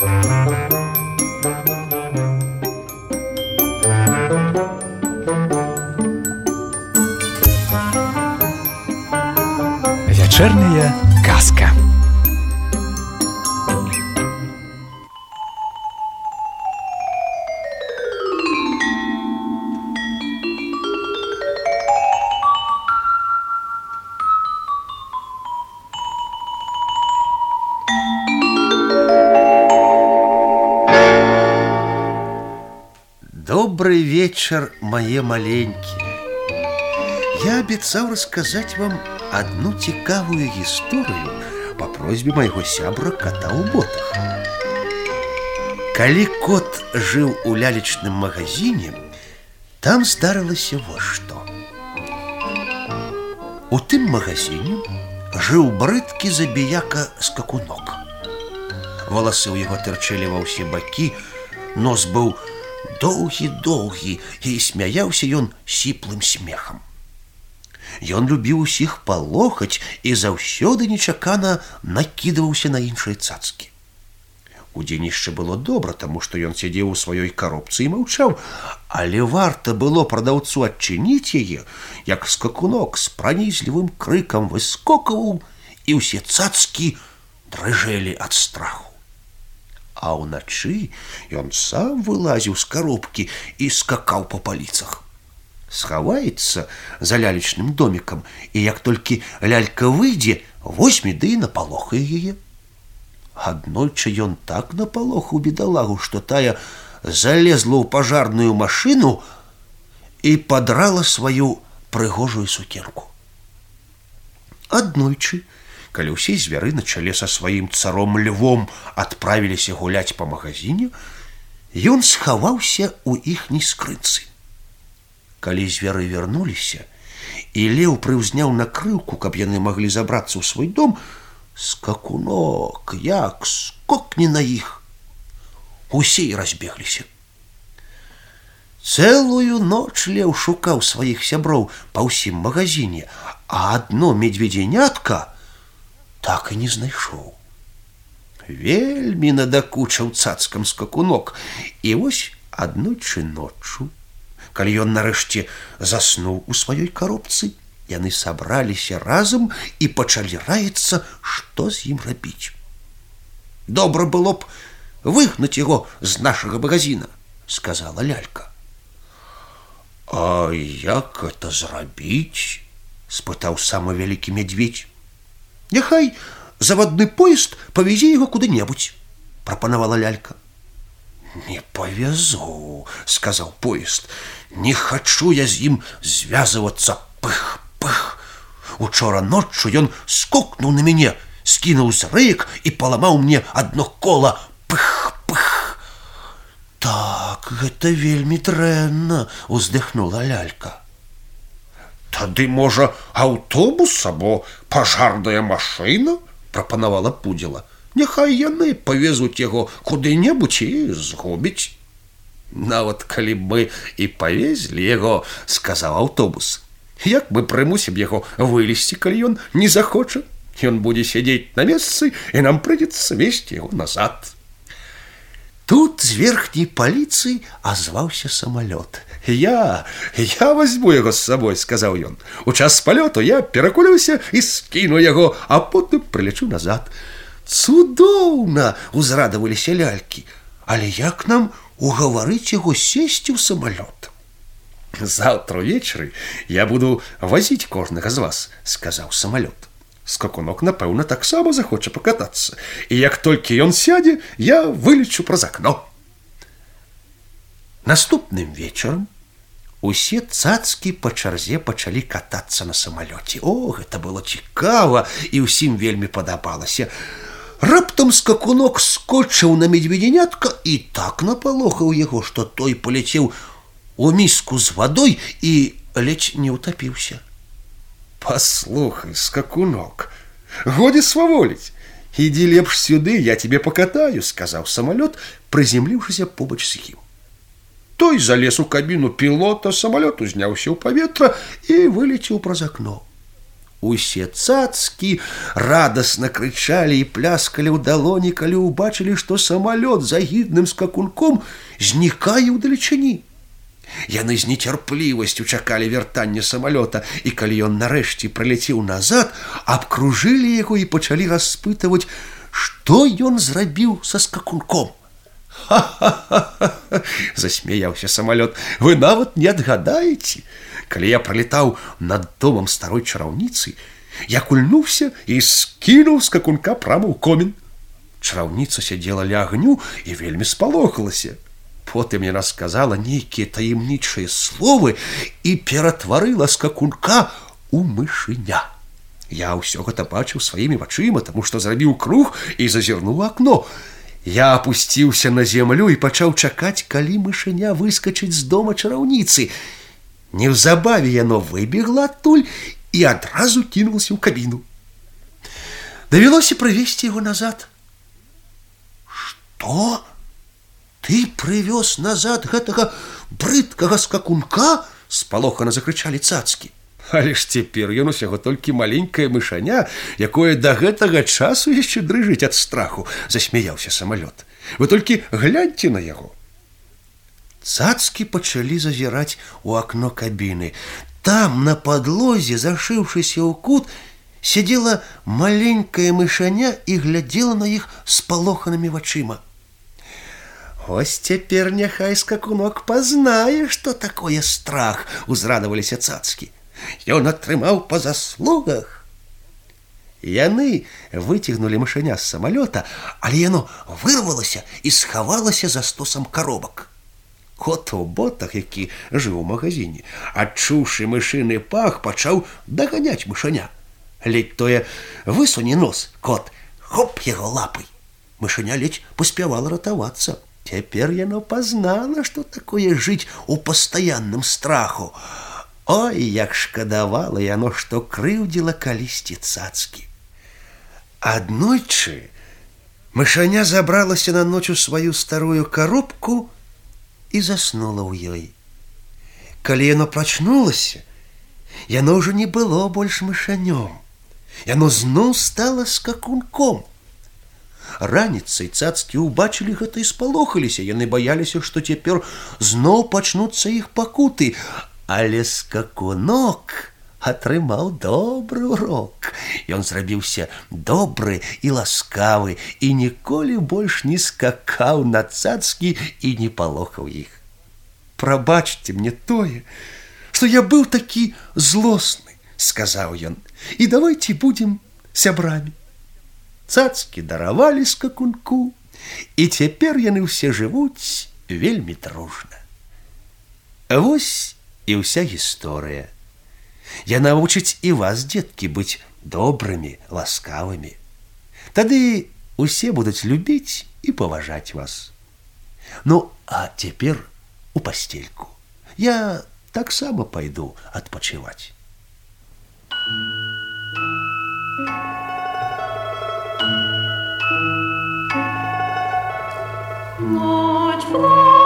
Вечерняя казка. Добрый вечер, мои маленькие. Я обещал рассказать вам одну цікавую историю по просьбе моего сябра кота у ботах. Калі кот жил у лялечным магазине, там здарылася вот что. У тым магазине жил брыдкі забіяка скакунок. Волосы у его тырчэлі ва ўсе бакі, нос быў доўгі-доўгі, і смяяўся ён сіплым смехам. Ён любіў усіх палохаць і заўсёды нечакана накідваўся на іншыя цацкі. Удзенішча было добра, таму што ён сядзеў у сваёй каробцы і маўчаў, але варта было прадаўцу адчыніць яе, як скакунок з пранізлівым крыкам выскокваў, і ўсе цацкі дрыжэлі ад страху. А ўначы ён сам вылазіў з каробкі і скакаў па паліцах. Схаваецца за лялечным домікам, і як толькі лялька выйдзе, возьме ды і напалохае яе. Аднойчы ён так напалохаў бедалагу, што тая залезла ў пажарную машыну і падрала сваю прыгожую сукенку. Аднойчы, калі ўсе звяры на чале са сваім царом львом адправіліся гуляць па магазине, ён схаваўся ў іхняй скрынцы. Калі звяры вярнуліся, і леў прыўзняў накрыўку, каб яны маглі забрацца ў свой дом, скакунок як скокне на іх. Усе і разбегліся. Цэлую ноч леў шукаў сваіх сяброў па ўсім магазине, а адно медведзянятка так і не знайшоў. Вельмі надакучыў цацкам скакунок, і вось аднойчы ноччу, калі ён нарэшце заснуў у сваёй каробцы, яны сабраліся разам і пачалі раіцца, што з ім рабіць. «Добра было б выгнаць яго з нашага магазина», — сказала лялька. «А як это зрабіць?» — спытаў самы вялікі медведь. «Няхай заводны поезд павязе яго куды-небудзь», — прапанавала лялька. «Не павязу», — сказаў поезд. «Не хачу я з ім звязвацца, пых-пых. Учора ноччу ён скокнуў на мяне, скінуў зрэек і паламаў мне адно кола, пых-пых». «Так, гэта вельмі дрэнна», — уздыхнула лялька. «Тады, можа, аўтобус або пажарная машына?» — прапанавала пудзіла. «Няхай яны павезуць яго куды-небудзь і згубяць». «Нават калі б мы і павезлі яго, — сказаў аўтобус, — як мы прымусім яго вылезці, калі ён не захоча? Ён будзе сядзець на месцы, і нам прыйдзецца везці яго назад». Тут з верхняй паліцыі азваўся самалёт. Я возьму яго з сабой, — сказаў ён. «У час палёту я перакулюся і скіну яго, а потым прылечу назад». «Цудоўна!» — узрадаваліся лялькі. «Але як нам угаварыць яго сесці ў самалёт?» «Заўтра ўвечары я буду вазіць кожнага з вас», — сказаў самалёт. «Скакунок, напэўна, таксама захоча пакатацца, і як толькі ён сядзе, я вылечу праз акно». Наступным вечарам усе цацкі па чарзе пачалі катацца на самалёце. О, гэта было цікава, і ўсім вельмі падабалася. Раптам скакунок скочыў на медведзянятка і так напалохаў яго, што той паляцеў у міску з вадой і ледзь не ўтапіўся. «Паслухай, скакунок, годзе сваволіць. Ідзі лепш сюды, я тебе пакатаю», — сказаў самалёт, прыземліўшыся побач з ім. Той залез у кабіну пілота, самалёт узняўся ў паветра і вылецеў праз акно. Усе цацкі радасна крычалі і пляскалі ў далоні, калі ўбачылі, што самалёт з агідным скакунком знікае ўдалечыні. Яны з нецярплівасцю чакалі вяртання самалёта, і калі ён нарэшце прыляцеў назад, абкружылі яго і пачалі распытваць, што ён зрабіў са скакунком. «Ха-ха-ха-ха!» – засмяяўся самалёт. «Вы нават не адгадаеце. Калі я пролетаў над домам старой чараўніцы, я кульнуўся і скінуў скакунка прама ў комін. Чараўніца сядзела ля агню і вельмі спалохалася. Потым яна сказала нейкія таемнічыя словы і ператварыла скакунка ў мышыня. Я ўсё гэта бачыў сваімі вачыма, таму што зрабіў круг і зазірнуў у акно. Я апусціўся на зямлю і пачаў чакаць, калі мышыня выскачыць з дома чараўніцы. Неўзабаве яно выбегла адтуль і адразу кінулася ў кабіну. Давялося прывезці яго назад. «Што? Ты прывёз назад гэтага брыдкага скакунка?» – спалохана закрычалі цацкі. Але ж цяпер ён усяго толькі маленькае мышаня, якое да гэтага часу яшчэ дрыжыць ад страху, засмяяўся самалёт. Вы толькі гляньце на яго. Цацкі пачалі зазіраць у акно кабіны. Там, на падлозе, зашыўшыся ў кут, сядзела маленькае мышаня і глядзела на іх спалоханымі вачыма. «Ось цяпер няхай скакунок пазнае, што такое страх», – узрадаваліся цацкі. «Ён атрымаў па заслугах». Яны выцягнулі мышаня з самалёта, але яно вырвалася і схавалася за стосам коробак. Кот у ботах, які жыў у магазине, адчуўшы мышыны пах, пачаў даганяць мышаня. Ледзь тое высуне нос, кот хоп яго лапай. Мышаня ледзь паспявала ратавацца. Цяпер яно пазнала, што такое жыць у пастаянным страху. Ой, як шкадавала яно, што крыўдзіла калісьці цацкі. Аднойчы мышаня забралася на ноч у сваю старую коробку і заснула ў ёй. Калі яно прачнулася, яно ўжо не было больш мышанём. Яно зноў стала скакунком. Раніцай цацкі ўбачылі гэта і спалохаліся. Яны баяліся, што цяпер зноў пачнуцца іх пакуты. Але скакунок атрымаў добры урок. Ён зрабіўся добры і ласкавы і ніколі больш не скакаў на цацкі і не палохаў іх. «Прабачце мне тое, што я быў такі злосны», – сказаў ён, – «і давайце будзем сябрамі». Цацкі даравалі скакунку, і цяпер яны ўсе жывуць вельмі дружна. Вось і ўся гісторыя. Яна вучыць і вас, дзеткі, быць добрымі, ласкавымі. Тады усе будуць любіць і паважаць вас. Ну, а цяпер у пастельку. Я таксама пайду адпачываць. Ночь